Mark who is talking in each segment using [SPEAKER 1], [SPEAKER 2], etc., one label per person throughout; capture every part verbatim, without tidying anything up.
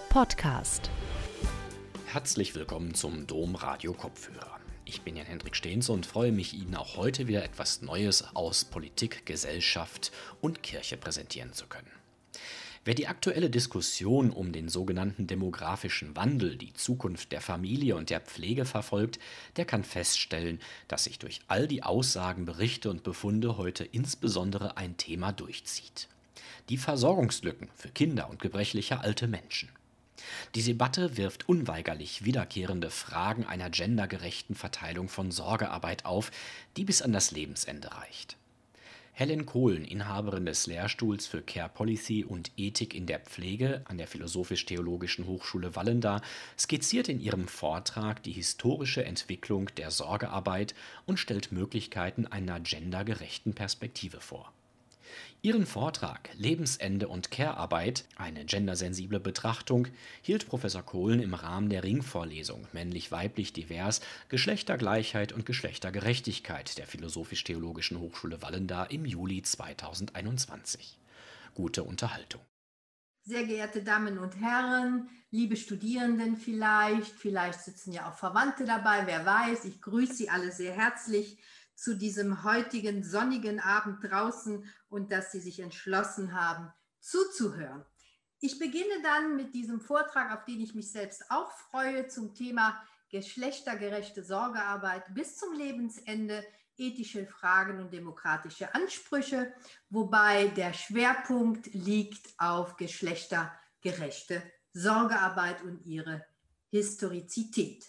[SPEAKER 1] Podcast.
[SPEAKER 2] Herzlich willkommen zum Dom Radio Kopfhörer. Ich bin Jan-Hendrik Stehns und freue mich, Ihnen auch heute wieder etwas Neues aus Politik, Gesellschaft und Kirche präsentieren zu können. Wer die aktuelle Diskussion um den sogenannten demografischen Wandel, die Zukunft der Familie und der Pflege verfolgt, der kann feststellen, dass sich durch all die Aussagen, Berichte und Befunde heute insbesondere ein Thema durchzieht: die Versorgungslücken für Kinder und gebrechliche alte Menschen. Die Debatte wirft unweigerlich wiederkehrende Fragen einer gendergerechten Verteilung von Sorgearbeit auf, die bis an das Lebensende reicht. Helen Kohlen, Inhaberin des Lehrstuhls für Care Policy und Ethik in der Pflege an der Philosophisch-Theologischen Hochschule Wallenda, skizziert in ihrem Vortrag die historische Entwicklung der Sorgearbeit und stellt Möglichkeiten einer gendergerechten Perspektive vor. Ihren Vortrag »Lebensende und Care-Arbeit – eine gendersensible Betrachtung« hielt Professor Kohlen im Rahmen der Ringvorlesung »Männlich-weiblich divers – Geschlechtergleichheit und Geschlechtergerechtigkeit« der Philosophisch-Theologischen Hochschule Wallenda im Juli zweitausendeinundzwanzig. Gute Unterhaltung.
[SPEAKER 3] Sehr geehrte Damen und Herren, liebe Studierenden vielleicht, vielleicht sitzen ja auch Verwandte dabei, wer weiß, ich grüße Sie alle sehr herzlich zu diesem heutigen sonnigen Abend draußen und dass Sie sich entschlossen haben, zuzuhören. Ich beginne dann mit diesem Vortrag, auf den ich mich selbst auch freue, zum Thema geschlechtergerechte Sorgearbeit bis zum Lebensende, ethische Fragen und demokratische Ansprüche, wobei der Schwerpunkt liegt auf geschlechtergerechte Sorgearbeit und ihre Historizität.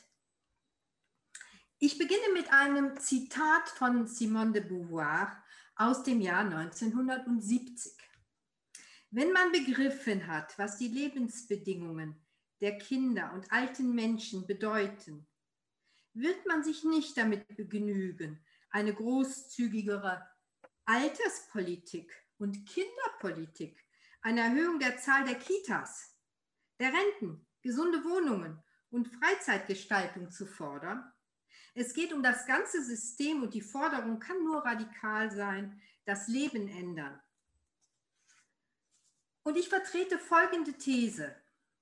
[SPEAKER 3] Ich beginne mit einem Zitat von Simone de Beauvoir aus dem Jahr neunzehnhundertsiebzig. Wenn man begriffen hat, was die Lebensbedingungen der Kinder und alten Menschen bedeuten, wird man sich nicht damit begnügen, eine großzügigere Alterspolitik und Kinderpolitik, eine Erhöhung der Zahl der Kitas, der Renten, gesunde Wohnungen und Freizeitgestaltung zu fordern. Es geht um das ganze System und die Forderung kann nur radikal sein, das Leben ändern. Und ich vertrete folgende These,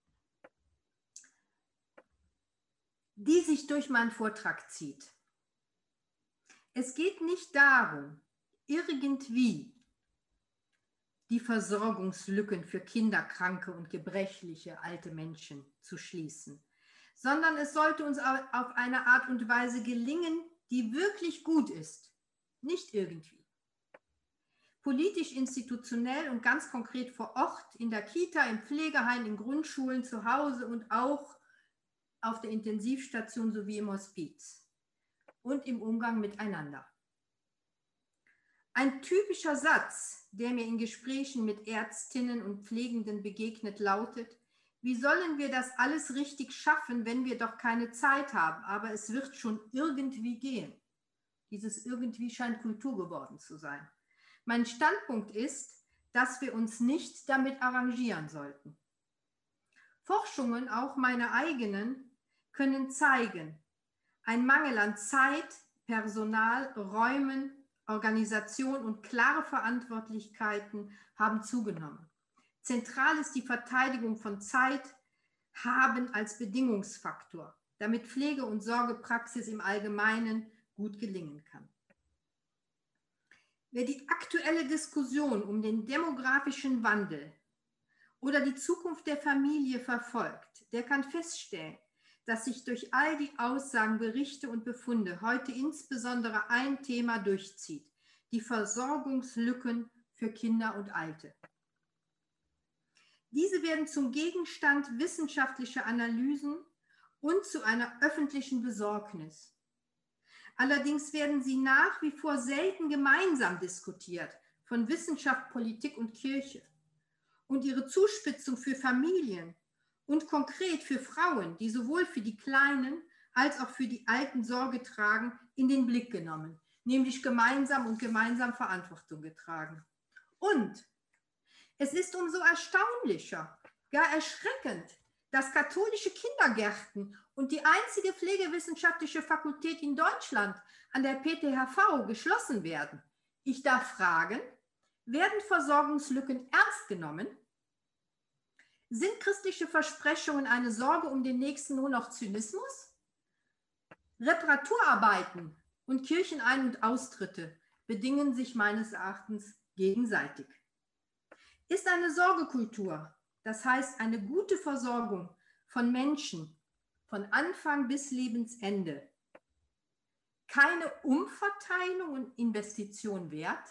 [SPEAKER 3] die sich durch meinen Vortrag zieht. Es geht nicht darum, irgendwie die Versorgungslücken für kinderkranke und gebrechliche alte Menschen zu schließen, sondern es sollte uns auf eine Art und Weise gelingen, die wirklich gut ist, nicht irgendwie. Politisch, institutionell und ganz konkret vor Ort, in der Kita, im Pflegeheim, in Grundschulen, zu Hause und auch auf der Intensivstation sowie im Hospiz und im Umgang miteinander. Ein typischer Satz, der mir in Gesprächen mit Ärztinnen und Pflegenden begegnet, lautet: Wie sollen wir das alles richtig schaffen, wenn wir doch keine Zeit haben? Aber es wird schon irgendwie gehen. Dieses irgendwie scheint Kultur geworden zu sein. Mein Standpunkt ist, dass wir uns nicht damit arrangieren sollten. Forschungen, auch meine eigenen, können zeigen, ein Mangel an Zeit, Personal, Räumen, Organisation und klare Verantwortlichkeiten haben zugenommen. Zentral ist die Verteidigung von Zeit, haben als Bedingungsfaktor, damit Pflege- und Sorgepraxis im Allgemeinen gut gelingen kann. Wer die aktuelle Diskussion um den demografischen Wandel oder die Zukunft der Familie verfolgt, der kann feststellen, dass sich durch all die Aussagen, Berichte und Befunde heute insbesondere ein Thema durchzieht: die Versorgungslücken für Kinder und Alte. Diese werden zum Gegenstand wissenschaftlicher Analysen und zu einer öffentlichen Besorgnis. Allerdings werden sie nach wie vor selten gemeinsam diskutiert von Wissenschaft, Politik und Kirche. Und ihre Zuspitzung für Familien und konkret für Frauen, die sowohl für die Kleinen als auch für die Alten Sorge tragen, in den Blick genommen, nämlich gemeinsam und gemeinsam Verantwortung getragen. Und es ist umso erstaunlicher, gar erschreckend, dass katholische Kindergärten und die einzige pflegewissenschaftliche Fakultät in Deutschland an der P T H V geschlossen werden. Ich darf fragen, werden Versorgungslücken ernst genommen? Sind christliche Versprechungen eine Sorge um den Nächsten nur noch Zynismus? Reparaturarbeiten und Kirchenein- und Austritte bedingen sich meines Erachtens gegenseitig. Ist eine Sorgekultur, das heißt eine gute Versorgung von Menschen von Anfang bis Lebensende, keine Umverteilung und Investition wert?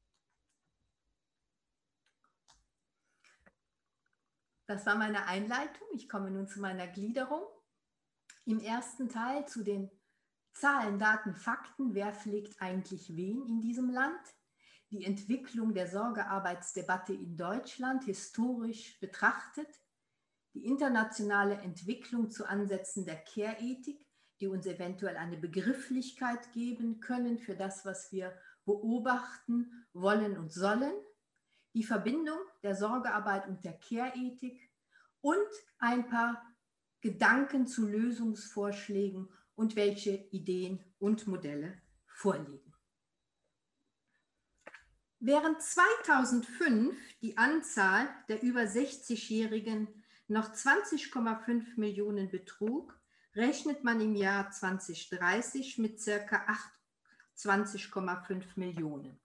[SPEAKER 3] Das war meine Einleitung. Ich komme nun zu meiner Gliederung. Im ersten Teil zu den Zahlen, Daten, Fakten. Wer pflegt eigentlich wen in diesem Land? Die Entwicklung der Sorgearbeitsdebatte in Deutschland historisch betrachtet. Die internationale Entwicklung zu Ansätzen der Care-Ethik, die uns eventuell eine Begrifflichkeit geben können für das, was wir beobachten wollen und sollen. Die Verbindung der Sorgearbeit und der Care-Ethik und ein paar Gedanken zu Lösungsvorschlägen und welche Ideen und Modelle vorliegen. Während zweitausendfünf die Anzahl der über sechzigjährigen noch zwanzig Komma fünf Millionen betrug, rechnet man im Jahr zweitausenddreißig mit ca. achtundzwanzig Komma fünf Millionen.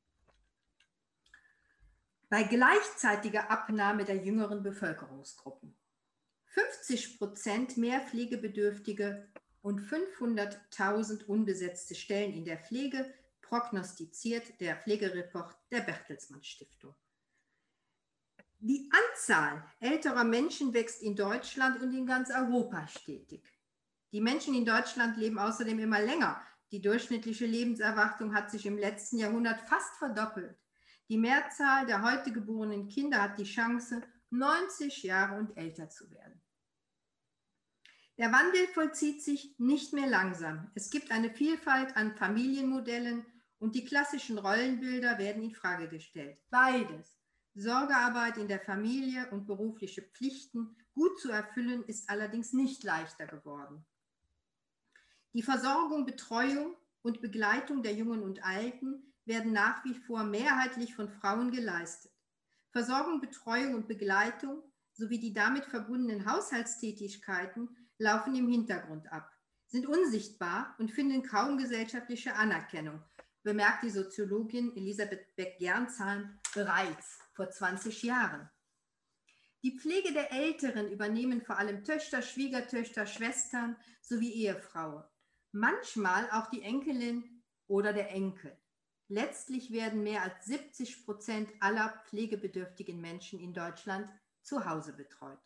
[SPEAKER 3] Bei gleichzeitiger Abnahme der jüngeren Bevölkerungsgruppen. fünfzig Prozent mehr Pflegebedürftige und fünfhunderttausend unbesetzte Stellen in der Pflege, prognostiziert der Pflegereport der Bertelsmann Stiftung. Die Anzahl älterer Menschen wächst in Deutschland und in ganz Europa stetig. Die Menschen in Deutschland leben außerdem immer länger. Die durchschnittliche Lebenserwartung hat sich im letzten Jahrhundert fast verdoppelt. Die Mehrzahl der heute geborenen Kinder hat die Chance, neunzig Jahre und älter zu werden. Der Wandel vollzieht sich nicht mehr langsam. Es gibt eine Vielfalt an Familienmodellen und die klassischen Rollenbilder werden in Frage gestellt. Beides, Sorgearbeit in der Familie und berufliche Pflichten gut zu erfüllen, ist allerdings nicht leichter geworden. Die Versorgung, Betreuung und Begleitung der Jungen und Alten werden nach wie vor mehrheitlich von Frauen geleistet. Versorgung, Betreuung und Begleitung sowie die damit verbundenen Haushaltstätigkeiten laufen im Hintergrund ab, sind unsichtbar und finden kaum gesellschaftliche Anerkennung, bemerkt die Soziologin Elisabeth Beck-Gernsheim bereits vor zwanzig Jahren. Die Pflege der Älteren übernehmen vor allem Töchter, Schwiegertöchter, Schwestern sowie Ehefrauen, manchmal auch die Enkelin oder der Enkel. Letztlich werden mehr als siebzig Prozent aller pflegebedürftigen Menschen in Deutschland zu Hause betreut.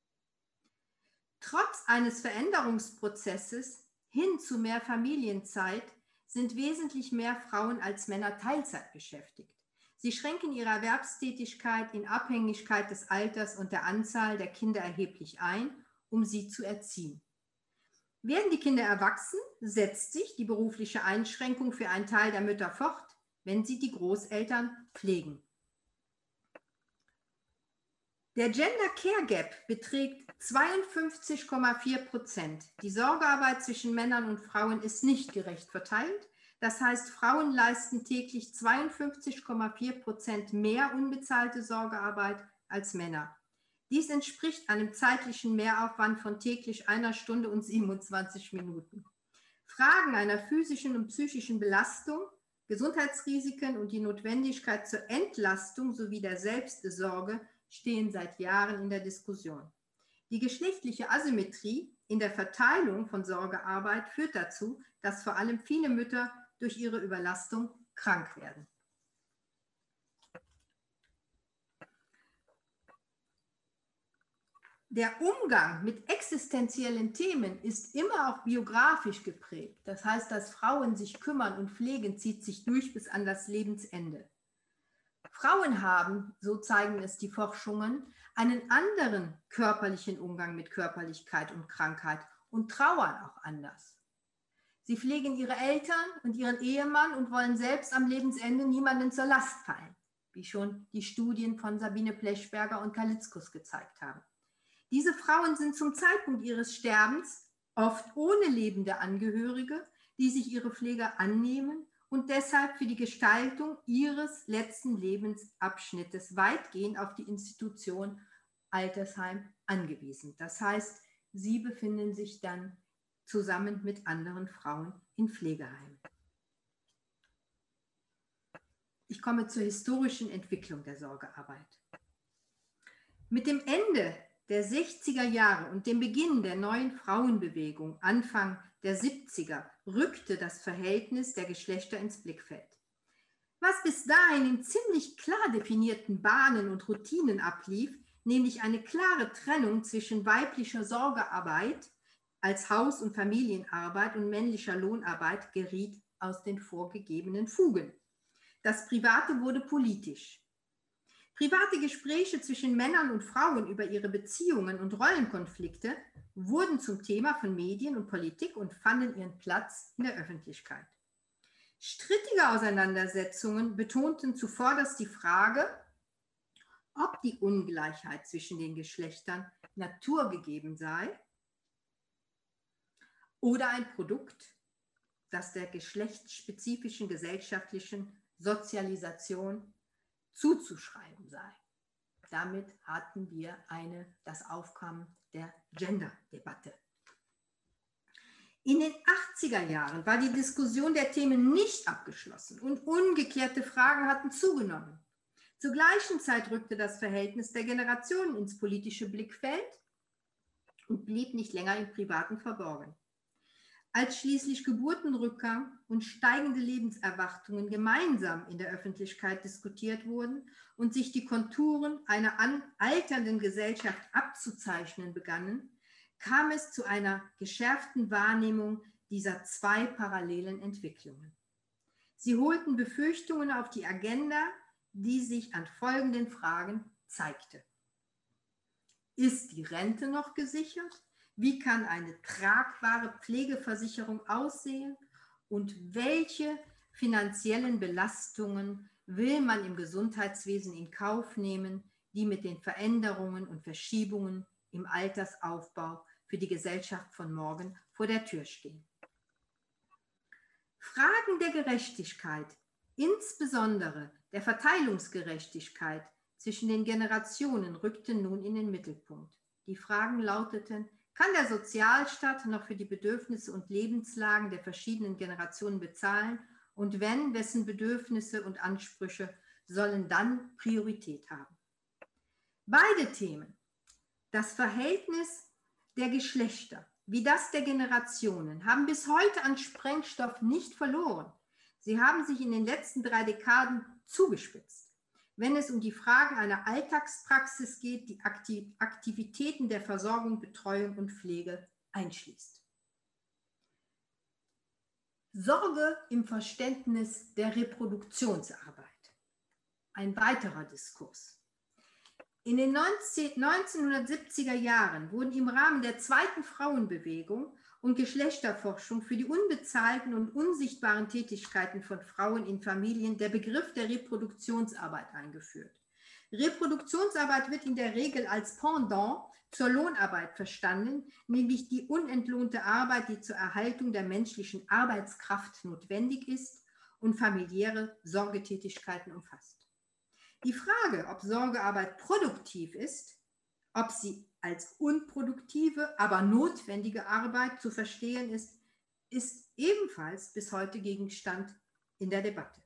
[SPEAKER 3] Trotz eines Veränderungsprozesses hin zu mehr Familienzeit sind wesentlich mehr Frauen als Männer Teilzeit beschäftigt. Sie schränken ihre Erwerbstätigkeit in Abhängigkeit des Alters und der Anzahl der Kinder erheblich ein, um sie zu erziehen. Werden die Kinder erwachsen, setzt sich die berufliche Einschränkung für einen Teil der Mütter fort, wenn sie die Großeltern pflegen. Der Gender Care Gap beträgt zweiundfünfzig Komma vier Prozent. Die Sorgearbeit zwischen Männern und Frauen ist nicht gerecht verteilt. Das heißt, Frauen leisten täglich zweiundfünfzig Komma vier Prozent mehr unbezahlte Sorgearbeit als Männer. Dies entspricht einem zeitlichen Mehraufwand von täglich einer Stunde und siebenundzwanzig Minuten. Fragen einer physischen und psychischen Belastung, Gesundheitsrisiken und die Notwendigkeit zur Entlastung sowie der Selbstsorge stehen seit Jahren in der Diskussion. Die geschlechtliche Asymmetrie in der Verteilung von Sorgearbeit führt dazu, dass vor allem viele Mütter durch ihre Überlastung krank werden. Der Umgang mit existenziellen Themen ist immer auch biografisch geprägt. Das heißt, dass Frauen sich kümmern und pflegen, zieht sich durch bis an das Lebensende. Frauen haben, so zeigen es die Forschungen, einen anderen körperlichen Umgang mit Körperlichkeit und Krankheit und trauern auch anders. Sie pflegen ihre Eltern und ihren Ehemann und wollen selbst am Lebensende niemanden zur Last fallen, wie schon die Studien von Sabine Plechberger und Kalitzkus gezeigt haben. Diese Frauen sind zum Zeitpunkt ihres Sterbens oft ohne lebende Angehörige, die sich ihre Pflege annehmen und deshalb für die Gestaltung ihres letzten Lebensabschnittes weitgehend auf die Institution Altersheim angewiesen. Das heißt, sie befinden sich dann zusammen mit anderen Frauen in Pflegeheimen. Ich komme zur historischen Entwicklung der Sorgearbeit. Mit dem Ende der sechziger Jahre und dem Beginn der neuen Frauenbewegung Anfang der siebziger rückte das Verhältnis der Geschlechter ins Blickfeld. Was bis dahin in ziemlich klar definierten Bahnen und Routinen ablief, nämlich eine klare Trennung zwischen weiblicher Sorgearbeit als Haus- und Familienarbeit und männlicher Lohnarbeit, geriet aus den vorgegebenen Fugen. Das Private wurde politisch. Private Gespräche zwischen Männern und Frauen über ihre Beziehungen und Rollenkonflikte wurden zum Thema von Medien und Politik und fanden ihren Platz in der Öffentlichkeit. Strittige Auseinandersetzungen betonten zuvorderst die Frage, ob die Ungleichheit zwischen den Geschlechtern naturgegeben sei oder ein Produkt, das der geschlechtsspezifischen gesellschaftlichen Sozialisation zuzuschreiben sei. Damit hatten wir eine, das Aufkommen der Gender-Debatte. In den achtziger Jahren war die Diskussion der Themen nicht abgeschlossen und ungeklärte Fragen hatten zugenommen. Zur gleichen Zeit rückte das Verhältnis der Generationen ins politische Blickfeld und blieb nicht länger im Privaten verborgen. Als schließlich Geburtenrückgang und steigende Lebenserwartungen gemeinsam in der Öffentlichkeit diskutiert wurden und sich die Konturen einer alternden Gesellschaft abzuzeichnen begannen, kam es zu einer geschärften Wahrnehmung dieser zwei parallelen Entwicklungen. Sie holten Befürchtungen auf die Agenda, die sich an folgenden Fragen zeigte. Ist die Rente noch gesichert? Wie kann eine tragbare Pflegeversicherung aussehen? Und welche finanziellen Belastungen will man im Gesundheitswesen in Kauf nehmen, die mit den Veränderungen und Verschiebungen im Altersaufbau für die Gesellschaft von morgen vor der Tür stehen? Fragen der Gerechtigkeit, insbesondere der Verteilungsgerechtigkeit zwischen den Generationen, rückten nun in den Mittelpunkt. Die Fragen lauteten: Kann der Sozialstaat noch für die Bedürfnisse und Lebenslagen der verschiedenen Generationen bezahlen? Und wenn, wessen Bedürfnisse und Ansprüche sollen dann Priorität haben? Beide Themen, das Verhältnis der Geschlechter wie das der Generationen, haben bis heute an Sprengstoff nicht verloren. Sie haben sich in den letzten drei Dekaden zugespitzt. Wenn es um die Fragen einer Alltagspraxis geht, die Aktivitäten der Versorgung, Betreuung und Pflege einschließt. Sorge im Verständnis der Reproduktionsarbeit. Ein weiterer Diskurs. In den neunzehnhundertsiebziger Jahren wurden im Rahmen der zweiten Frauenbewegung und Geschlechterforschung für die unbezahlten und unsichtbaren Tätigkeiten von Frauen in Familien der Begriff der Reproduktionsarbeit eingeführt. Reproduktionsarbeit wird in der Regel als Pendant zur Lohnarbeit verstanden, nämlich die unentlohnte Arbeit, die zur Erhaltung der menschlichen Arbeitskraft notwendig ist und familiäre Sorgetätigkeiten umfasst. Die Frage, ob Sorgearbeit produktiv ist, ob sie als unproduktive, aber notwendige Arbeit zu verstehen ist, ist ebenfalls bis heute Gegenstand in der Debatte.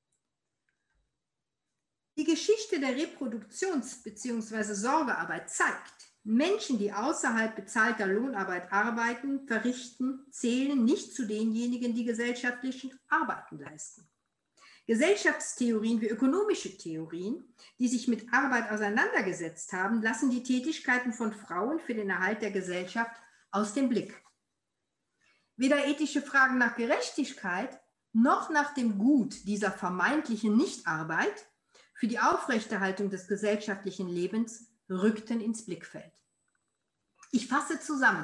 [SPEAKER 3] Die Geschichte der Reproduktions- bzw. Sorgearbeit zeigt, Menschen, die außerhalb bezahlter Lohnarbeit arbeiten, verrichten, zählen nicht zu denjenigen, die gesellschaftlichen Arbeiten leisten. Gesellschaftstheorien wie ökonomische Theorien, die sich mit Arbeit auseinandergesetzt haben, lassen die Tätigkeiten von Frauen für den Erhalt der Gesellschaft aus dem Blick. Weder ethische Fragen nach Gerechtigkeit noch nach dem Gut dieser vermeintlichen Nichtarbeit für die Aufrechterhaltung des gesellschaftlichen Lebens rückten ins Blickfeld. Ich fasse zusammen.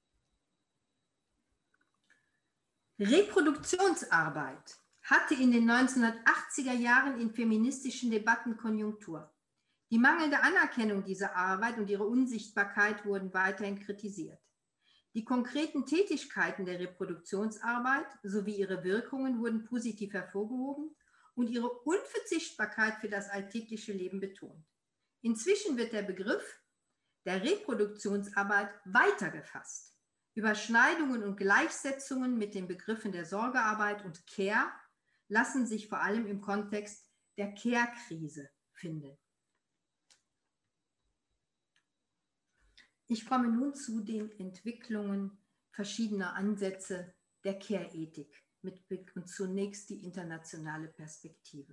[SPEAKER 3] Reproduktionsarbeit hatte in den neunzehnhundertachtziger Jahren in feministischen Debatten Konjunktur. Die mangelnde Anerkennung dieser Arbeit und ihre Unsichtbarkeit wurden weiterhin kritisiert. Die konkreten Tätigkeiten der Reproduktionsarbeit sowie ihre Wirkungen wurden positiv hervorgehoben und ihre Unverzichtbarkeit für das alltägliche Leben betont. Inzwischen wird der Begriff der Reproduktionsarbeit weitergefasst. Überschneidungen und Gleichsetzungen mit den Begriffen der Sorgearbeit und Care lassen sich vor allem im Kontext der Care-Krise finden. Ich komme nun zu den Entwicklungen verschiedener Ansätze der Care-Ethik mit Blick und zunächst die internationale Perspektive.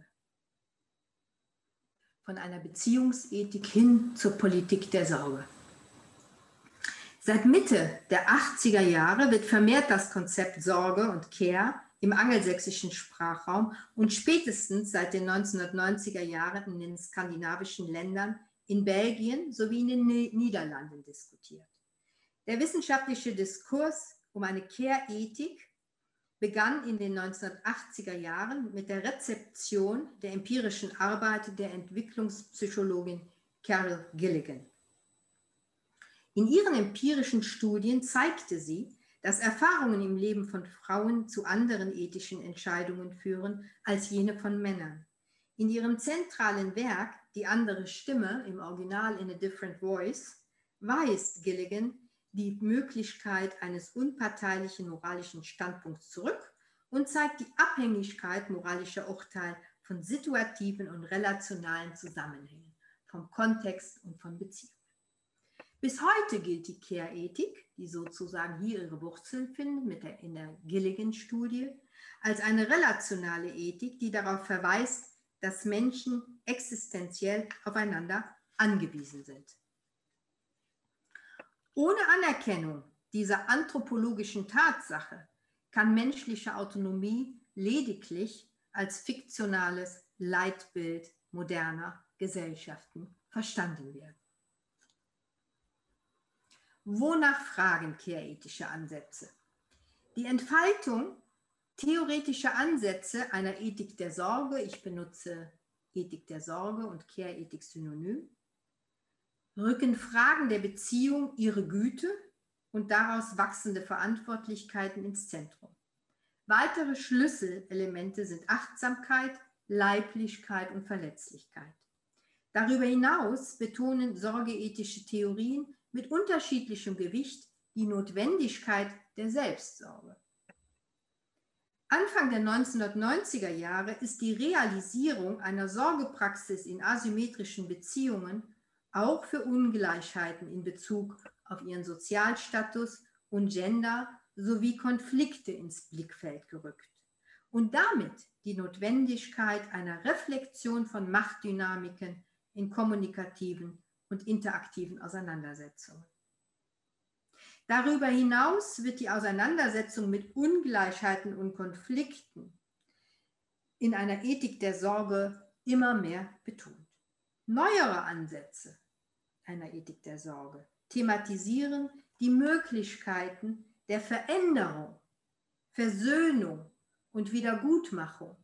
[SPEAKER 3] Von einer Beziehungsethik hin zur Politik der Sorge. Seit Mitte der achtziger Jahre wird vermehrt das Konzept Sorge und Care im angelsächsischen Sprachraum und spätestens seit den neunzehnhundertneunziger Jahren in den skandinavischen Ländern, in Belgien sowie in den Niederlanden diskutiert. Der wissenschaftliche Diskurs um eine Care-Ethik begann in den neunzehnhundertachtziger Jahren mit der Rezeption der empirischen Arbeit der Entwicklungspsychologin Carol Gilligan. In ihren empirischen Studien zeigte sie, dass Erfahrungen im Leben von Frauen zu anderen ethischen Entscheidungen führen als jene von Männern. In ihrem zentralen Werk Die andere Stimme, im Original In a Different Voice, weist Gilligan die Möglichkeit eines unparteilichen moralischen Standpunkts zurück und zeigt die Abhängigkeit moralischer Urteile von situativen und relationalen Zusammenhängen, vom Kontext und von Beziehungen. Bis heute gilt die Care-Ethik, die sozusagen hier ihre Wurzeln findet mit der, in der Gilligan-Studie, als eine relationale Ethik, die darauf verweist, dass Menschen existenziell aufeinander angewiesen sind. Ohne Anerkennung dieser anthropologischen Tatsache kann menschliche Autonomie lediglich als fiktionales Leitbild moderner Gesellschaften verstanden werden. Wonach fragen care-ethische Ansätze? Die Entfaltung theoretischer Ansätze einer Ethik der Sorge, ich benutze Ethik der Sorge und Care-Ethik synonym, rücken Fragen der Beziehung ihre Güte und daraus wachsende Verantwortlichkeiten ins Zentrum. Weitere Schlüsselelemente sind Achtsamkeit, Leiblichkeit und Verletzlichkeit. Darüber hinaus betonen sorgeethische Theorien mit unterschiedlichem Gewicht die Notwendigkeit der Selbstsorge. Anfang der neunzehnhundertneunziger Jahre ist die Realisierung einer Sorgepraxis in asymmetrischen Beziehungen auch für Ungleichheiten in Bezug auf ihren Sozialstatus und Gender sowie Konflikte ins Blickfeld gerückt und damit die Notwendigkeit einer Reflexion von Machtdynamiken in kommunikativen und interaktiven Auseinandersetzungen. Darüber hinaus wird die Auseinandersetzung mit Ungleichheiten und Konflikten in einer Ethik der Sorge immer mehr betont. Neuere Ansätze einer Ethik der Sorge thematisieren die Möglichkeiten der Veränderung, Versöhnung und Wiedergutmachung.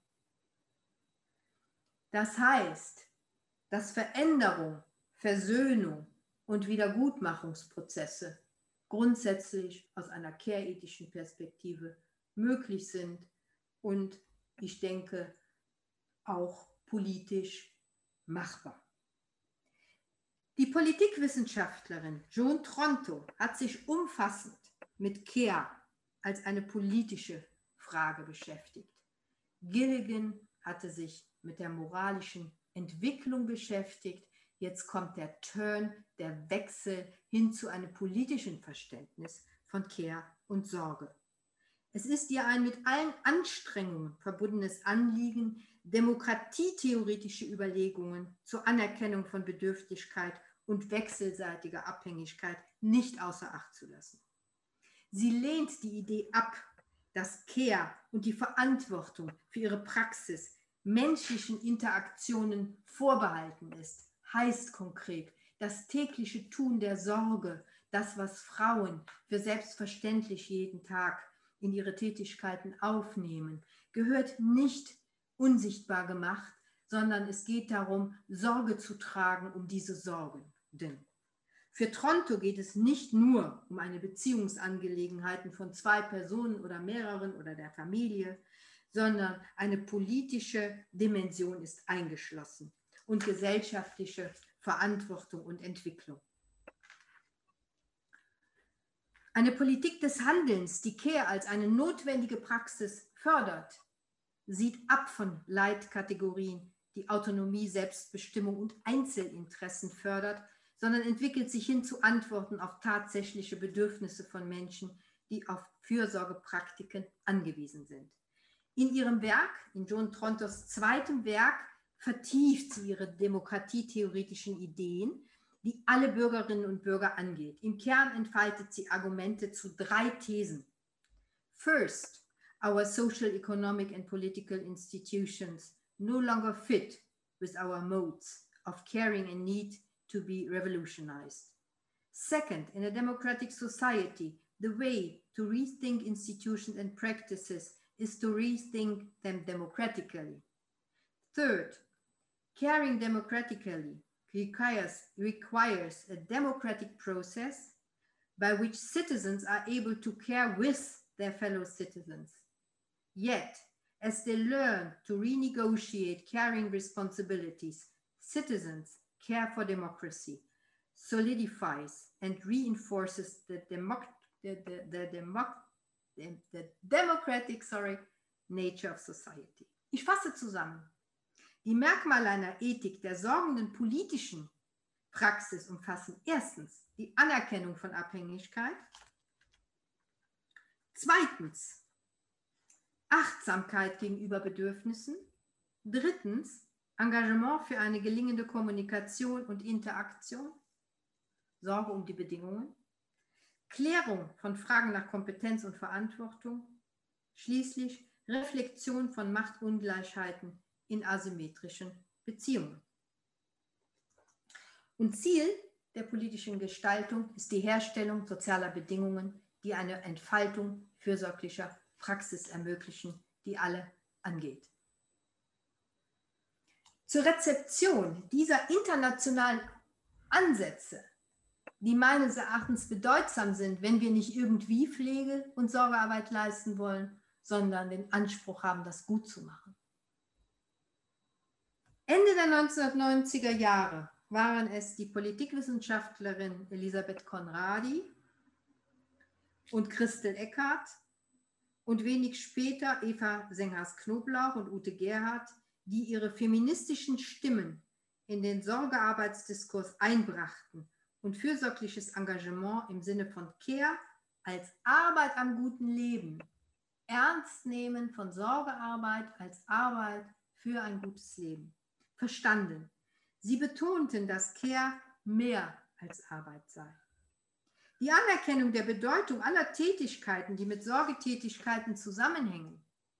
[SPEAKER 3] Das heißt, dass Veränderung, Versöhnung und Wiedergutmachungsprozesse grundsätzlich aus einer care-ethischen Perspektive möglich sind und ich denke auch politisch machbar. Die Politikwissenschaftlerin Joan Tronto hat sich umfassend mit Care als eine politische Frage beschäftigt. Gilligan hatte sich mit der moralischen Entwicklung beschäftigt. Jetzt kommt der Turn, der Wechsel hin zu einem politischen Verständnis von Care und Sorge. Es ist ihr ein mit allen Anstrengungen verbundenes Anliegen, demokratietheoretische Überlegungen zur Anerkennung von Bedürftigkeit und wechselseitiger Abhängigkeit nicht außer Acht zu lassen. Sie lehnt die Idee ab, dass Care und die Verantwortung für ihre Praxis menschlichen Interaktionen vorbehalten ist. Heißt konkret, das tägliche Tun der Sorge, das, was Frauen für selbstverständlich jeden Tag in ihre Tätigkeiten aufnehmen, gehört nicht unsichtbar gemacht, sondern es geht darum, Sorge zu tragen um diese Sorgenden. Für Tronto geht es nicht nur um eine Beziehungsangelegenheit von zwei Personen oder mehreren oder der Familie, sondern eine politische Dimension ist eingeschlossen und gesellschaftliche Verantwortung und Entwicklung. Eine Politik des Handelns, die Care als eine notwendige Praxis fördert, sieht ab von Leitkategorien, die Autonomie, Selbstbestimmung und Einzelinteressen fördert, sondern entwickelt sich hin zu Antworten auf tatsächliche Bedürfnisse von Menschen, die auf Fürsorgepraktiken angewiesen sind. In ihrem Werk, in Joan Trontos zweitem Werk, vertieft sie ihre demokratietheoretischen Ideen, die alle Bürgerinnen und Bürger angeht. Im Kern entfaltet sie Argumente zu drei Thesen. First, our social, economic and political institutions no longer fit with our modes of caring and need to be revolutionized. Second, in a democratic society, the way to rethink institutions and practices is to rethink them democratically. Third, caring democratically requires, requires a democratic process by which citizens are able to care with their fellow citizens. Yet, as they learn to renegotiate caring responsibilities, citizens' care for democracy solidifies and reinforces the, democ the, the, the, democ the, the democratic sorry, nature of society. Ich fasse zusammen. Die Merkmale einer Ethik der sorgenden politischen Praxis umfassen erstens die Anerkennung von Abhängigkeit, zweitens Achtsamkeit gegenüber Bedürfnissen, drittens Engagement für eine gelingende Kommunikation und Interaktion, Sorge um die Bedingungen, Klärung von Fragen nach Kompetenz und Verantwortung, schließlich Reflexion von Machtungleichheiten in asymmetrischen Beziehungen. Und Ziel der politischen Gestaltung ist die Herstellung sozialer Bedingungen, die eine Entfaltung fürsorglicher Praxis ermöglichen, die alle angeht. Zur Rezeption dieser internationalen Ansätze, die meines Erachtens bedeutsam sind, wenn wir nicht irgendwie Pflege- und Sorgearbeit leisten wollen, sondern den Anspruch haben, das gut zu machen. Ende der neunzehnhundertneunziger Jahre waren es die Politikwissenschaftlerin Elisabeth Conradi und Christel Eckert und wenig später Eva Senghars-Knoblauch und Ute Gerhardt, die ihre feministischen Stimmen in den Sorgearbeitsdiskurs einbrachten und fürsorgliches Engagement im Sinne von Care als Arbeit am guten Leben, Ernstnehmen von Sorgearbeit als Arbeit für ein gutes Leben verstanden. Sie betonten, dass Care mehr als Arbeit sei. Die Anerkennung der Bedeutung aller Tätigkeiten, die mit Sorgetätigkeiten zusammenhängen,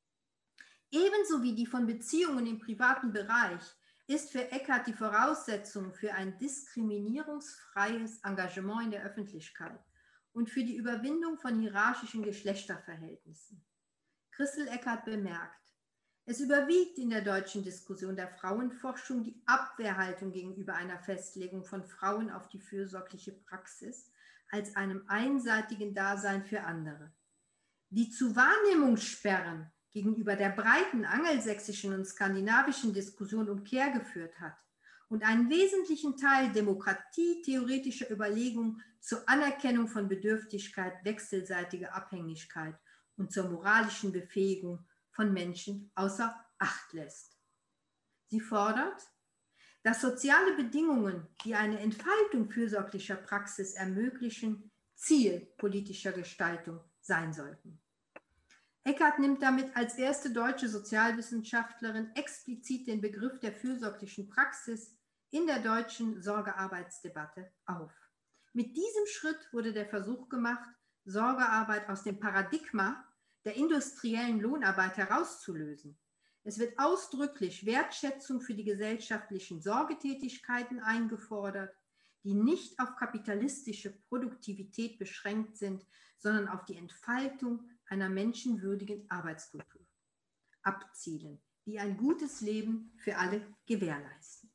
[SPEAKER 3] ebenso wie die von Beziehungen im privaten Bereich, ist für Eckart die Voraussetzung für ein diskriminierungsfreies Engagement in der Öffentlichkeit und für die Überwindung von hierarchischen Geschlechterverhältnissen. Christel Eckert bemerkt, es überwiegt in der deutschen Diskussion der Frauenforschung die Abwehrhaltung gegenüber einer Festlegung von Frauen auf die fürsorgliche Praxis als einem einseitigen Dasein für andere. Die zu Wahrnehmungssperren gegenüber der breiten angelsächsischen und skandinavischen Diskussion um Care geführt hat und einen wesentlichen Teil demokratietheoretischer Überlegungen zur Anerkennung von Bedürftigkeit, wechselseitiger Abhängigkeit und zur moralischen Befähigung von Menschen außer Acht lässt. Sie fordert, dass soziale Bedingungen, die eine Entfaltung fürsorglicher Praxis ermöglichen, Ziel politischer Gestaltung sein sollten. Eckart nimmt damit als erste deutsche Sozialwissenschaftlerin explizit den Begriff der fürsorglichen Praxis in der deutschen Sorgearbeitsdebatte auf. Mit diesem Schritt wurde der Versuch gemacht, Sorgearbeit aus dem Paradigma der industriellen Lohnarbeit herauszulösen. Es wird ausdrücklich Wertschätzung für die gesellschaftlichen Sorgetätigkeiten eingefordert, die nicht auf kapitalistische Produktivität beschränkt sind, sondern auf die Entfaltung einer menschenwürdigen Arbeitskultur abzielen, die ein gutes Leben für alle gewährleisten.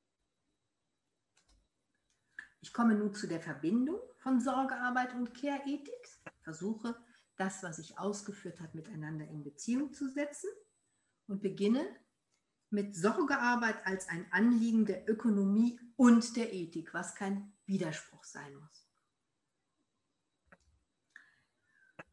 [SPEAKER 3] Ich komme nun zu der Verbindung von Sorgearbeit und Care-Ethik. Ich versuche, das, was ich ausgeführt habe, miteinander in Beziehung zu setzen und beginne mit Sorgearbeit als ein Anliegen der Ökonomie und der Ethik, was kein Widerspruch sein muss.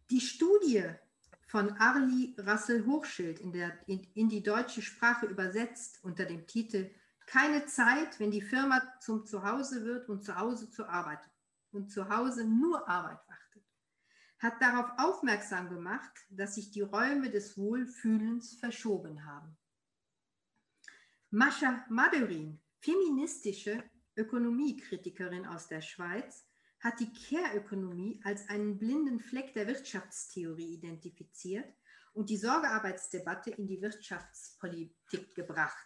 [SPEAKER 3] Die Studie von Arlie Russell-Hochschild in, der, in, in die deutsche Sprache übersetzt unter dem Titel „Keine Zeit, wenn die Firma zum Zuhause wird und zu Hause zur Arbeit und zu Hause nur Arbeit wartet“, hat darauf aufmerksam gemacht, dass sich die Räume des Wohlfühlens verschoben haben. Mascha Madurin, feministische Ökonomiekritikerin aus der Schweiz, hat die Care-Ökonomie als einen blinden Fleck der Wirtschaftstheorie identifiziert und die Sorgearbeitsdebatte in die Wirtschaftspolitik gebracht.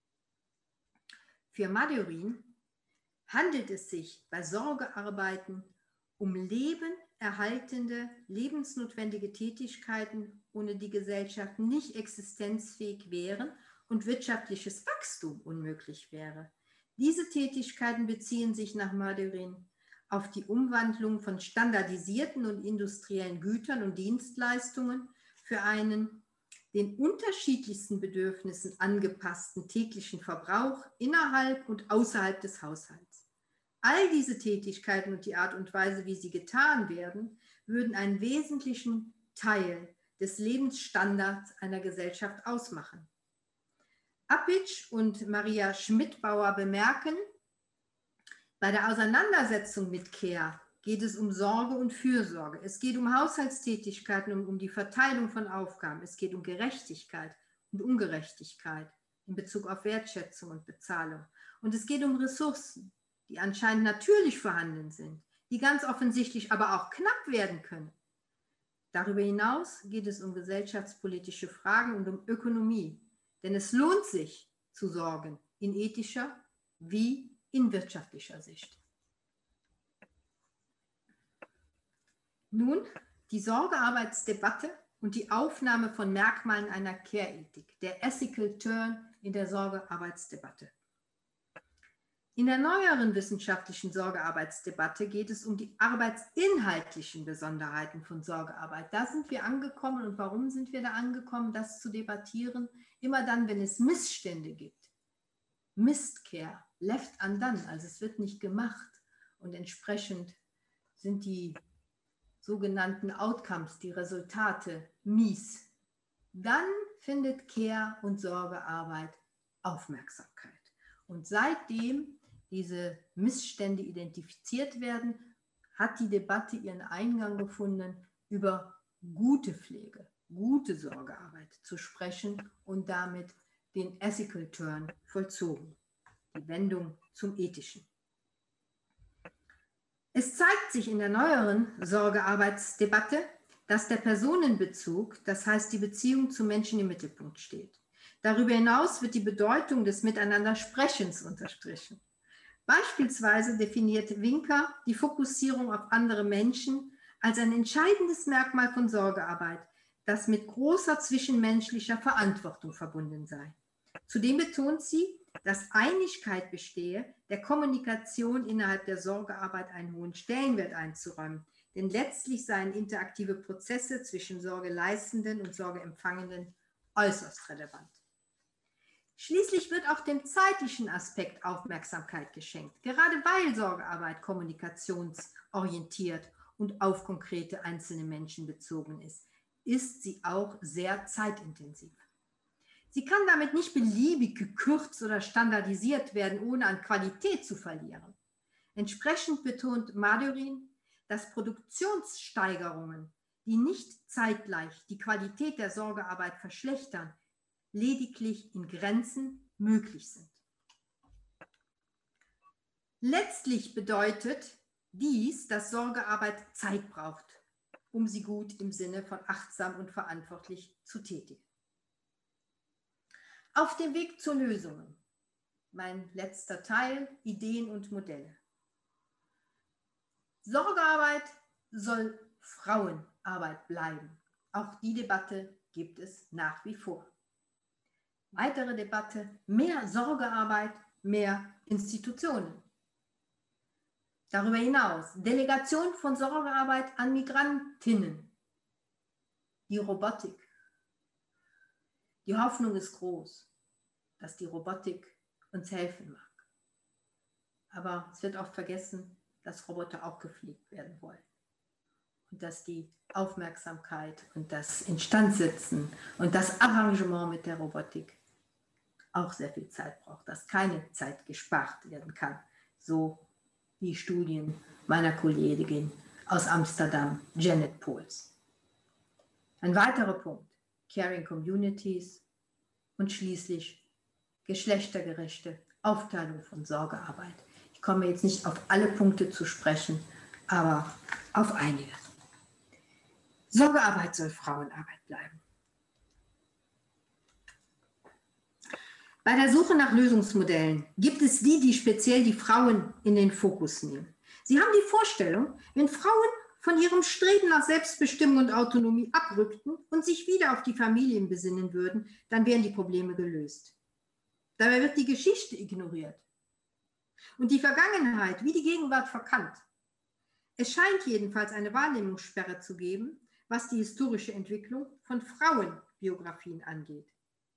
[SPEAKER 3] Für Madurin handelt es sich bei Sorgearbeiten um lebenerhaltende, lebensnotwendige Tätigkeiten, ohne die Gesellschaft nicht existenzfähig wären und wirtschaftliches Wachstum unmöglich wäre. Diese Tätigkeiten beziehen sich nach Madurin auf die Umwandlung von standardisierten und industriellen Gütern und Dienstleistungen für einen den unterschiedlichsten Bedürfnissen angepassten täglichen Verbrauch innerhalb und außerhalb des Haushalts. All diese Tätigkeiten und die Art und Weise, wie sie getan werden, würden einen wesentlichen Teil des Lebensstandards einer Gesellschaft ausmachen. Appitsch und Maria Schmidbauer bemerken, bei der Auseinandersetzung mit Care geht es um Sorge und Fürsorge. Es geht um Haushaltstätigkeiten und um die Verteilung von Aufgaben. Es geht um Gerechtigkeit und Ungerechtigkeit in Bezug auf Wertschätzung und Bezahlung. Und es geht um Ressourcen, die anscheinend natürlich vorhanden sind, die ganz offensichtlich aber auch knapp werden können. Darüber hinaus geht es um gesellschaftspolitische Fragen und um Ökonomie. Denn es lohnt sich zu sorgen, in ethischer wie in wirtschaftlicher Sicht. Nun die Sorgearbeitsdebatte und die Aufnahme von Merkmalen einer Care-Ethik, der Ethical Turn in der Sorgearbeitsdebatte. In der neueren wissenschaftlichen Sorgearbeitsdebatte geht es um die arbeitsinhaltlichen Besonderheiten von Sorgearbeit. Da sind wir angekommen. Und warum sind wir da angekommen, das zu debattieren? Immer dann, wenn es Missstände gibt. Misscare, left undone, also es wird nicht gemacht. Und entsprechend sind die sogenannten Outcomes, die Resultate, mies. Dann findet Care- und Sorgearbeit Aufmerksamkeit. Und seitdem diese Missstände identifiziert werden, hat die Debatte ihren Eingang gefunden, über gute Pflege, gute Sorgearbeit zu sprechen und damit den Ethical Turn vollzogen, die Wendung zum Ethischen. Es zeigt sich in der neueren Sorgearbeitsdebatte, dass der Personenbezug, das heißt die Beziehung zu Menschen im Mittelpunkt steht. Darüber hinaus wird die Bedeutung des Miteinandersprechens unterstrichen. Beispielsweise definiert Winker die Fokussierung auf andere Menschen als ein entscheidendes Merkmal von Sorgearbeit, das mit großer zwischenmenschlicher Verantwortung verbunden sei. Zudem betont sie, dass Einigkeit bestehe, der Kommunikation innerhalb der Sorgearbeit einen hohen Stellenwert einzuräumen, denn letztlich seien interaktive Prozesse zwischen Sorgeleistenden und Sorgeempfangenden äußerst relevant. Schließlich wird auch dem zeitlichen Aspekt Aufmerksamkeit geschenkt. Gerade weil Sorgearbeit kommunikationsorientiert und auf konkrete einzelne Menschen bezogen ist, ist sie auch sehr zeitintensiv. Sie kann damit nicht beliebig gekürzt oder standardisiert werden, ohne an Qualität zu verlieren. Entsprechend betont Madurin, dass Produktionssteigerungen, die nicht zeitgleich die Qualität der Sorgearbeit verschlechtern, lediglich in Grenzen möglich sind. Letztlich bedeutet dies, dass Sorgearbeit Zeit braucht, um sie gut im Sinne von achtsam und verantwortlich zu tätigen. Auf dem Weg zu Lösungen. Mein letzter Teil, Ideen und Modelle. Sorgearbeit soll Frauenarbeit bleiben. Auch die Debatte gibt es nach wie vor. Weitere Debatte, mehr Sorgearbeit, mehr Institutionen. Darüber hinaus Delegation von Sorgearbeit an Migrantinnen. Die Robotik. Die Hoffnung ist groß, dass die Robotik uns helfen mag. Aber es wird oft vergessen, dass Roboter auch gepflegt werden wollen. und dass die Aufmerksamkeit und das Instandsetzen und das Arrangement mit der Robotik auch sehr viel Zeit braucht, dass keine Zeit gespart werden kann, so wie Studien meiner Kollegin aus Amsterdam, Janet Pohls. Ein weiterer Punkt, Caring Communities und schließlich geschlechtergerechte Aufteilung von Sorgearbeit. Ich komme jetzt nicht auf alle Punkte zu sprechen, aber auf einige. Sorgearbeit soll Frauenarbeit bleiben. Bei der Suche nach Lösungsmodellen gibt es die, die speziell die Frauen in den Fokus nehmen. Sie haben die Vorstellung, wenn Frauen von ihrem Streben nach Selbstbestimmung und Autonomie abrückten und sich wieder auf die Familien besinnen würden, dann wären die Probleme gelöst. Dabei wird die Geschichte ignoriert und die Vergangenheit wie die Gegenwart verkannt. Es scheint jedenfalls eine Wahrnehmungssperre zu geben, was die historische Entwicklung von Frauenbiografien angeht.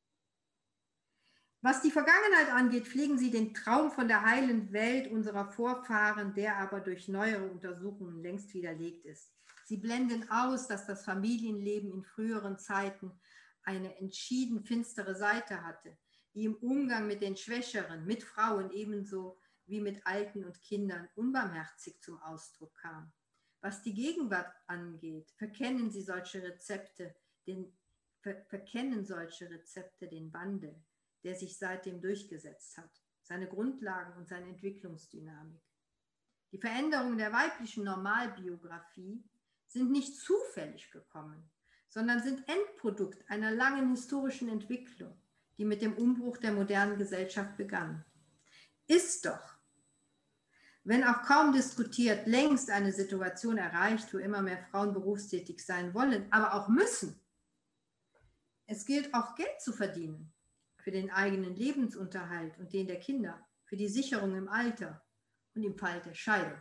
[SPEAKER 3] Was die Vergangenheit angeht, pflegen sie den Traum von der heilen Welt unserer Vorfahren, der aber durch neuere Untersuchungen längst widerlegt ist. Sie blenden aus, dass das Familienleben in früheren Zeiten eine entschieden finstere Seite hatte, die im Umgang mit den Schwächeren, mit Frauen ebenso wie mit Alten und Kindern unbarmherzig zum Ausdruck kam. Was die Gegenwart angeht, verkennen sie solche Rezepte, den, ver, verkennen solche Rezepte den Wandel, der sich seitdem durchgesetzt hat, seine Grundlagen und seine Entwicklungsdynamik. Die Veränderungen der weiblichen Normalbiografie sind nicht zufällig gekommen, sondern sind Endprodukt einer langen historischen Entwicklung, die mit dem Umbruch der modernen Gesellschaft begann. Ist doch, wenn auch kaum diskutiert, längst eine Situation erreicht, wo immer mehr Frauen berufstätig sein wollen, aber auch müssen. Es gilt auch Geld zu verdienen für den eigenen Lebensunterhalt und den der Kinder, für die Sicherung im Alter und im Fall der Scheidung.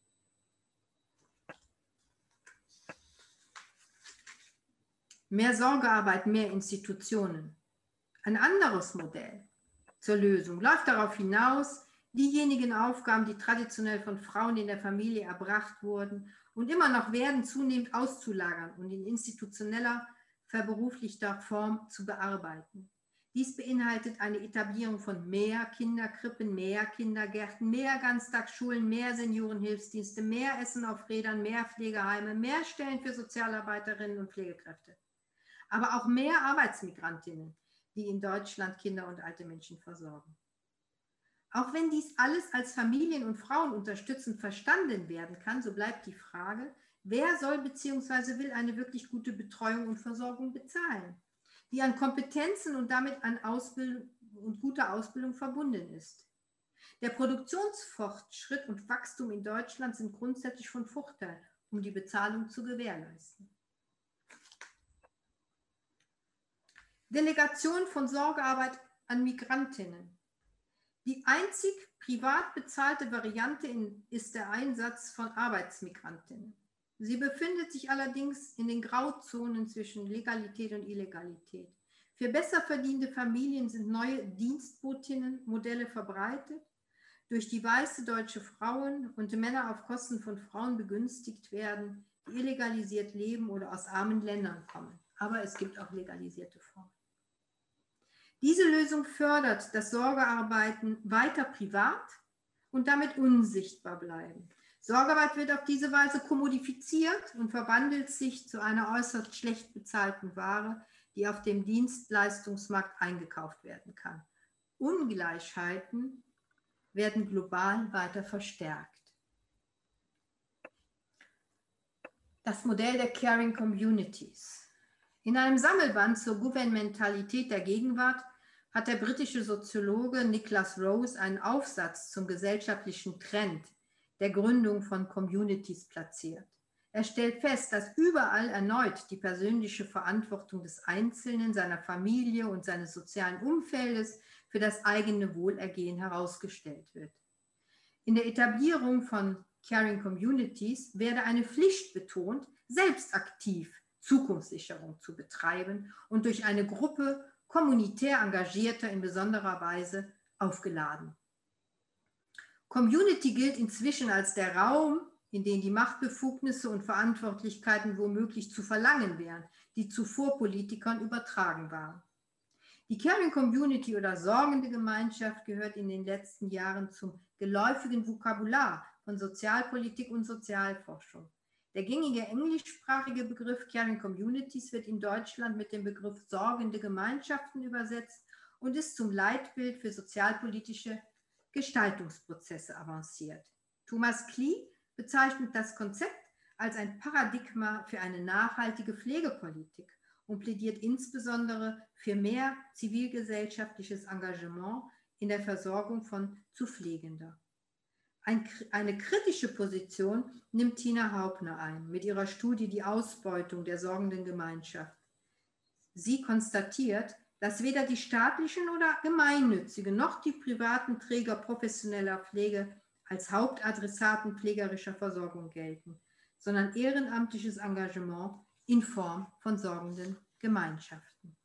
[SPEAKER 3] Mehr Sorgearbeit, mehr Institutionen. Ein anderes Modell zur Lösung läuft darauf hinaus, diejenigen Aufgaben, die traditionell von Frauen in der Familie erbracht wurden und immer noch werden, zunehmend auszulagern und in institutioneller, verberuflichter Form zu bearbeiten. Dies beinhaltet eine Etablierung von mehr Kinderkrippen, mehr Kindergärten, mehr Ganztagsschulen, mehr Seniorenhilfsdienste, mehr Essen auf Rädern, mehr Pflegeheime, mehr Stellen für Sozialarbeiterinnen und Pflegekräfte. Aber auch mehr Arbeitsmigrantinnen, die in Deutschland Kinder und alte Menschen versorgen. Auch wenn dies alles als Familien- und Frauenunterstützend verstanden werden kann, so bleibt die Frage, wer soll bzw. will eine wirklich gute Betreuung und Versorgung bezahlen, die an Kompetenzen und damit an Ausbildung und guter Ausbildung verbunden ist. Der Produktionsfortschritt und Wachstum in Deutschland sind grundsätzlich von Vorteil, um die Bezahlung zu gewährleisten. Delegation von Sorgearbeit an Migrantinnen. Die einzig privat bezahlte Variante ist der Einsatz von Arbeitsmigrantinnen. Sie befindet sich allerdings in den Grauzonen zwischen Legalität und Illegalität. Für besser verdiente Familien sind neue Dienstbotinnen-Modelle verbreitet, durch die weiße deutsche Frauen und Männer auf Kosten von Frauen begünstigt werden, die illegalisiert leben oder aus armen Ländern kommen. Aber es gibt auch legalisierte Formen. Diese Lösung fördert, dass Sorgearbeiten weiter privat und damit unsichtbar bleiben. Sorgearbeit wird auf diese Weise kommodifiziert und verwandelt sich zu einer äußerst schlecht bezahlten Ware, die auf dem Dienstleistungsmarkt eingekauft werden kann. Ungleichheiten werden global weiter verstärkt. Das Modell der Caring Communities. In einem Sammelband zur Gouvernementalität der Gegenwart hat der britische Soziologe Nicholas Rose einen Aufsatz zum gesellschaftlichen Trend der Gründung von Communities platziert. Er stellt fest, dass überall erneut die persönliche Verantwortung des Einzelnen, seiner Familie und seines sozialen Umfeldes für das eigene Wohlergehen herausgestellt wird. In der Etablierung von Caring Communities werde eine Pflicht betont, selbst aktiv Zukunftssicherung zu betreiben und durch eine Gruppe kommunitär Engagierter in besonderer Weise aufgeladen. Community gilt inzwischen als der Raum, in denen die Machtbefugnisse und Verantwortlichkeiten womöglich zu verlangen wären, die zuvor Politikern übertragen waren. Die Caring Community oder sorgende Gemeinschaft gehört in den letzten Jahren zum geläufigen Vokabular von Sozialpolitik und Sozialforschung. Der gängige englischsprachige Begriff Caring Communities wird in Deutschland mit dem Begriff sorgende Gemeinschaften übersetzt und ist zum Leitbild für sozialpolitische Gestaltungsprozesse avanciert. Thomas Klee bezeichnet das Konzept als ein Paradigma für eine nachhaltige Pflegepolitik und plädiert insbesondere für mehr zivilgesellschaftliches Engagement in der Versorgung von zu Pflegender. Ein, eine kritische Position nimmt Tina Hauptner ein mit ihrer Studie Die Ausbeutung der sorgenden Gemeinschaft. Sie konstatiert, dass weder die staatlichen oder gemeinnützigen noch die privaten Träger professioneller Pflege als Hauptadressaten pflegerischer Versorgung gelten, sondern ehrenamtliches Engagement in Form von sorgenden Gemeinschaften.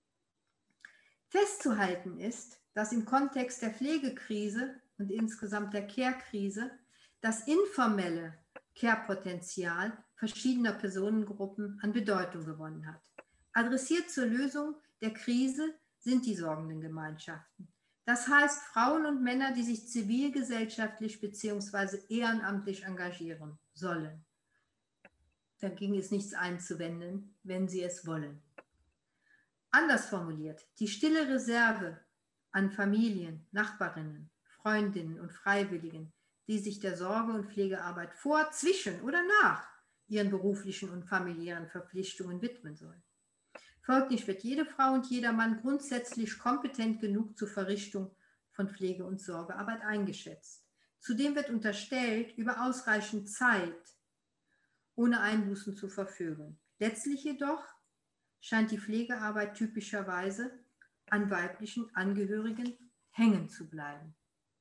[SPEAKER 3] Festzuhalten ist, dass im Kontext der Pflegekrise und insgesamt der Care-Krise das informelle Care-Potenzial verschiedener Personengruppen an Bedeutung gewonnen hat. Adressiert zur Lösung der Krise sind die sorgenden Gemeinschaften. Das heißt Frauen und Männer, die sich zivilgesellschaftlich bzw. ehrenamtlich engagieren sollen. Dagegen ist nichts einzuwenden, wenn sie es wollen. Anders formuliert, die stille Reserve an Familien, Nachbarinnen, Freundinnen und Freiwilligen, die sich der Sorge- und Pflegearbeit vor, zwischen oder nach ihren beruflichen und familiären Verpflichtungen widmen sollen. Folglich wird jede Frau und jeder Mann grundsätzlich kompetent genug zur Verrichtung von Pflege- und Sorgearbeit eingeschätzt. Zudem wird unterstellt, über ausreichend Zeit ohne Einbußen zu verfügen. Letztlich jedoch scheint die Pflegearbeit typischerweise an weiblichen Angehörigen hängen zu bleiben.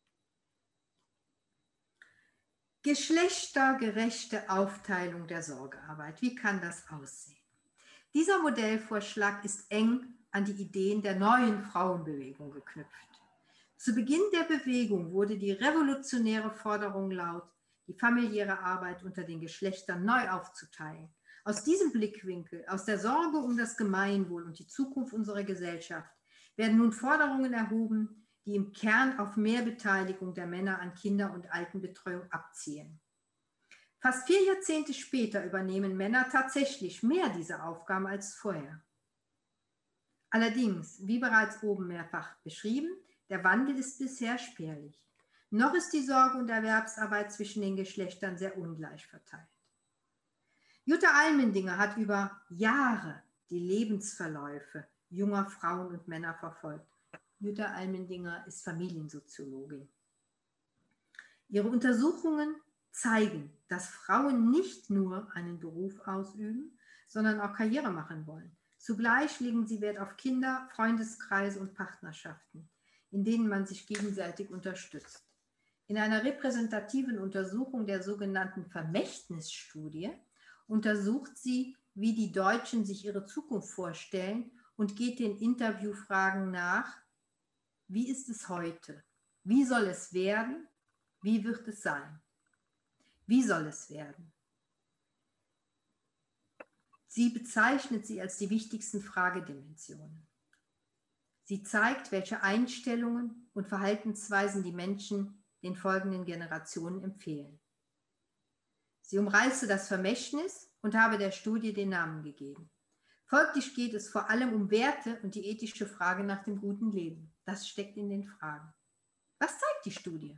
[SPEAKER 3] Geschlechtergerechte Aufteilung der Sorgearbeit. Wie kann das aussehen? Dieser Modellvorschlag ist eng an die Ideen der neuen Frauenbewegung geknüpft. Zu Beginn der Bewegung wurde die revolutionäre Forderung laut, die familiäre Arbeit unter den Geschlechtern neu aufzuteilen. Aus diesem Blickwinkel, aus der Sorge um das Gemeinwohl und die Zukunft unserer Gesellschaft, werden nun Forderungen erhoben, die im Kern auf mehr Beteiligung der Männer an Kinder- und Altenbetreuung abzielen. Fast vier Jahrzehnte später übernehmen Männer tatsächlich mehr dieser Aufgaben als vorher. Allerdings, wie bereits oben mehrfach beschrieben, der Wandel ist bisher spärlich. Noch ist die Sorge- und Erwerbsarbeit zwischen den Geschlechtern sehr ungleich verteilt. Jutta Almendinger hat über Jahre die Lebensverläufe junger Frauen und Männer verfolgt. Jutta Almendinger ist Familiensoziologin. Ihre Untersuchungen zeigen, dass Frauen nicht nur einen Beruf ausüben, sondern auch Karriere machen wollen. Zugleich legen sie Wert auf Kinder, Freundeskreise und Partnerschaften, in denen man sich gegenseitig unterstützt. In einer repräsentativen Untersuchung der sogenannten Vermächtnisstudie untersucht sie, wie die Deutschen sich ihre Zukunft vorstellen und geht den Interviewfragen nach: Wie ist es heute? Wie soll es werden? Wie wird es sein? Wie soll es werden? Sie bezeichnet sie als die wichtigsten Fragedimensionen. Sie zeigt, welche Einstellungen und Verhaltensweisen die Menschen den folgenden Generationen empfehlen. Sie umreiße das Vermächtnis und habe der Studie den Namen gegeben. Folglich geht es vor allem um Werte und die ethische Frage nach dem guten Leben. Das steckt in den Fragen. Was zeigt die Studie?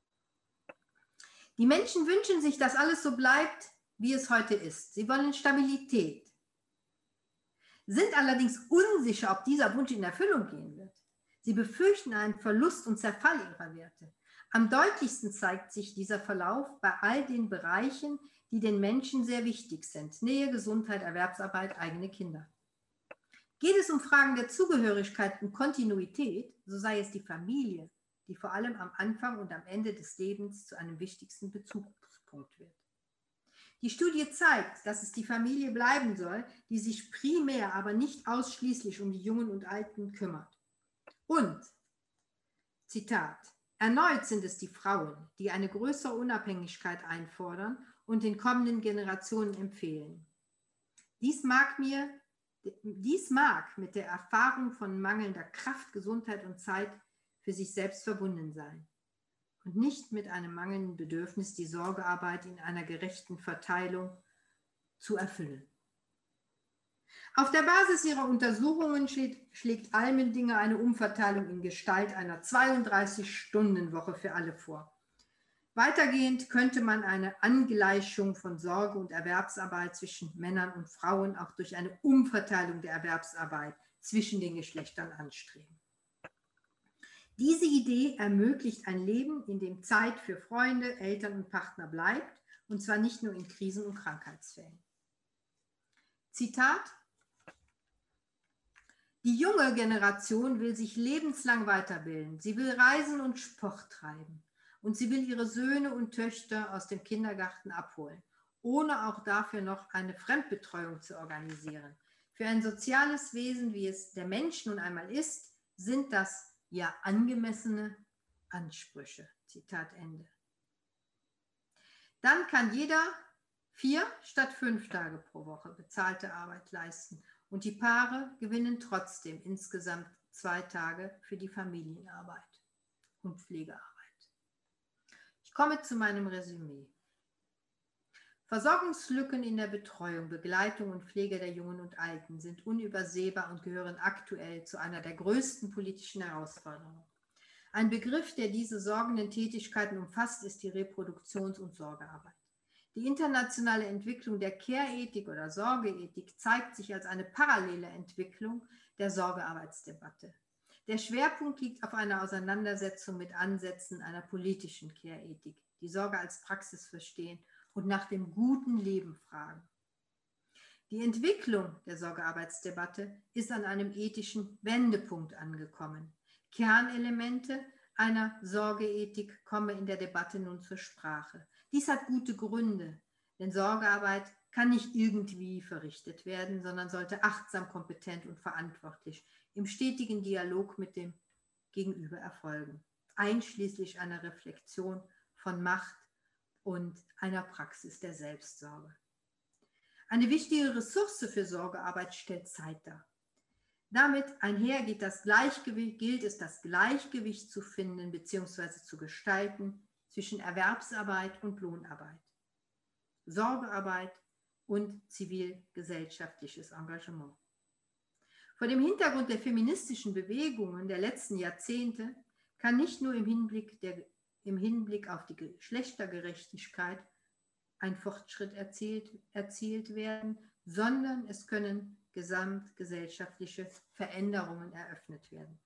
[SPEAKER 3] Die Menschen wünschen sich, dass alles so bleibt, wie es heute ist. Sie wollen Stabilität, sind allerdings unsicher, ob dieser Wunsch in Erfüllung gehen wird. Sie befürchten einen Verlust und Zerfall ihrer Werte. Am deutlichsten zeigt sich dieser Verlauf bei all den Bereichen, die den Menschen sehr wichtig sind: Nähe, Gesundheit, Erwerbsarbeit, eigene Kinder. Geht es um Fragen der Zugehörigkeit und Kontinuität, so sei es die Familie, die vor allem am Anfang und am Ende des Lebens zu einem wichtigsten Bezugspunkt wird. Die Studie zeigt, dass es die Familie bleiben soll, die sich primär, aber nicht ausschließlich um die Jungen und Alten kümmert. Und, Zitat, erneut sind es die Frauen, die eine größere Unabhängigkeit einfordern und den kommenden Generationen empfehlen. Dies mag mir, dies mag mit der Erfahrung von mangelnder Kraft, Gesundheit und Zeit für sich selbst verbunden sein und nicht mit einem mangelnden Bedürfnis, die Sorgearbeit in einer gerechten Verteilung zu erfüllen. Auf der Basis ihrer Untersuchungen schlägt, schlägt Allmendinger eine Umverteilung in Gestalt einer zweiunddreißig-Stunden-Woche für alle vor. Weitergehend könnte man eine Angleichung von Sorge- und Erwerbsarbeit zwischen Männern und Frauen auch durch eine Umverteilung der Erwerbsarbeit zwischen den Geschlechtern anstreben. Diese Idee ermöglicht ein Leben, in dem Zeit für Freunde, Eltern und Partner bleibt, und zwar nicht nur in Krisen- und Krankheitsfällen. Zitat: Die junge Generation will sich lebenslang weiterbilden. Sie will reisen und Sport treiben. Und sie will ihre Söhne und Töchter aus dem Kindergarten abholen, ohne auch dafür noch eine Fremdbetreuung zu organisieren. Für ein soziales Wesen, wie es der Mensch nun einmal ist, sind das ja angemessene Ansprüche. Zitat Ende. Dann kann jeder vier statt fünf Tage pro Woche bezahlte Arbeit leisten und die Paare gewinnen trotzdem insgesamt zwei Tage für die Familienarbeit und Pflegearbeit. Ich komme zu meinem Resümee. Versorgungslücken in der Betreuung, Begleitung und Pflege der Jungen und Alten sind unübersehbar und gehören aktuell zu einer der größten politischen Herausforderungen. Ein Begriff, der diese sorgenden Tätigkeiten umfasst, ist die Reproduktions- und Sorgearbeit. Die internationale Entwicklung der Care-Ethik oder Sorgeethik zeigt sich als eine parallele Entwicklung der Sorgearbeitsdebatte. Der Schwerpunkt liegt auf einer Auseinandersetzung mit Ansätzen einer politischen Care-Ethik, die Sorge als Praxis verstehen und nach dem guten Leben fragen. Die Entwicklung der Sorgearbeitsdebatte ist an einem ethischen Wendepunkt angekommen. Kernelemente einer Sorgeethik kommen in der Debatte nun zur Sprache. Dies hat gute Gründe, denn Sorgearbeit kann nicht irgendwie verrichtet werden, sondern sollte achtsam, kompetent und verantwortlich im stetigen Dialog mit dem Gegenüber erfolgen, einschließlich einer Reflexion von Macht und einer Praxis der Selbstsorge. Eine wichtige Ressource für Sorgearbeit stellt Zeit dar. Damit einher geht das Gleichgewicht, gilt es, das Gleichgewicht zu finden bzw. zu gestalten zwischen Erwerbsarbeit und Lohnarbeit, Sorgearbeit und zivilgesellschaftliches Engagement. Vor dem Hintergrund der feministischen Bewegungen der letzten Jahrzehnte kann nicht nur im Hinblick, der, im Hinblick auf die Geschlechtergerechtigkeit ein Fortschritt erzielt, erzielt werden, sondern es können gesamtgesellschaftliche Veränderungen eröffnet werden.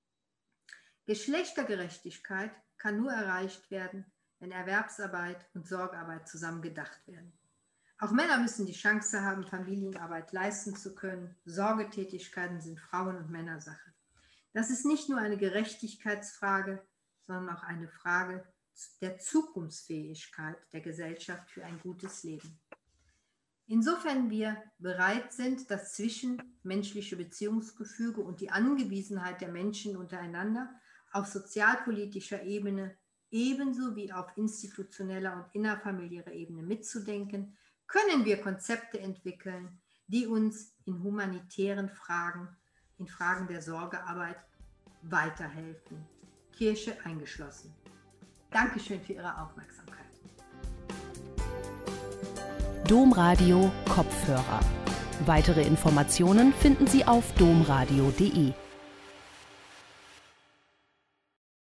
[SPEAKER 3] Geschlechtergerechtigkeit kann nur erreicht werden, wenn Erwerbsarbeit und Sorgearbeit zusammen gedacht werden. Auch Männer müssen die Chance haben, Familienarbeit leisten zu können. Sorgetätigkeiten sind Frauen- und Männersache. Das ist nicht nur eine Gerechtigkeitsfrage, sondern auch eine Frage der Zukunftsfähigkeit der Gesellschaft für ein gutes Leben. Insofern wir bereit sind, das zwischenmenschliche Beziehungsgefüge und die Angewiesenheit der Menschen untereinander auf sozialpolitischer Ebene ebenso wie auf institutioneller und innerfamiliärer Ebene mitzudenken, können wir Konzepte entwickeln, die uns in humanitären Fragen, in Fragen der Sorgearbeit weiterhelfen, Kirche eingeschlossen. Dankeschön für Ihre Aufmerksamkeit.
[SPEAKER 1] Domradio Kopfhörer. Weitere Informationen finden Sie auf domradio punkt de.